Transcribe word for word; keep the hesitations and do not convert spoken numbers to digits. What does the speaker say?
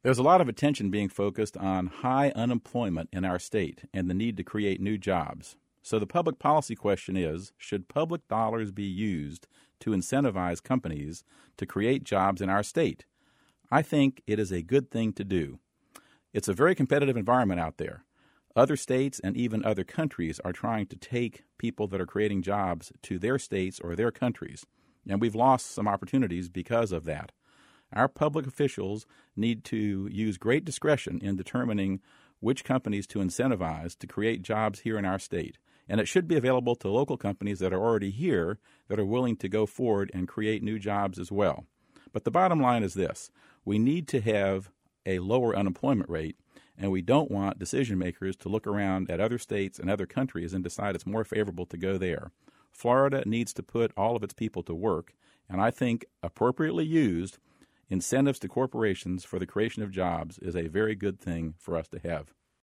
There's a lot of attention being focused on high unemployment in our state and the need to create new jobs. So the public policy question is, should public dollars be used to incentivize companies to create jobs in our state? I think it is a good thing to do. It's a very competitive environment out there. Other states and even other countries are trying to take people that are creating jobs to their states or their countries, and we've lost some opportunities because of that. Our public officials need to use great discretion in determining which companies to incentivize to create jobs here in our state, and it should be available to local companies that are already here that are willing to go forward and create new jobs as well. But the bottom line is this: we need to have a lower unemployment rate, and we don't want decision makers to look around at other states and other countries and decide it's more favorable to go there. Florida needs to put all of its people to work, and I think appropriately used, incentives to corporations for the creation of jobs is a very good thing for us to have.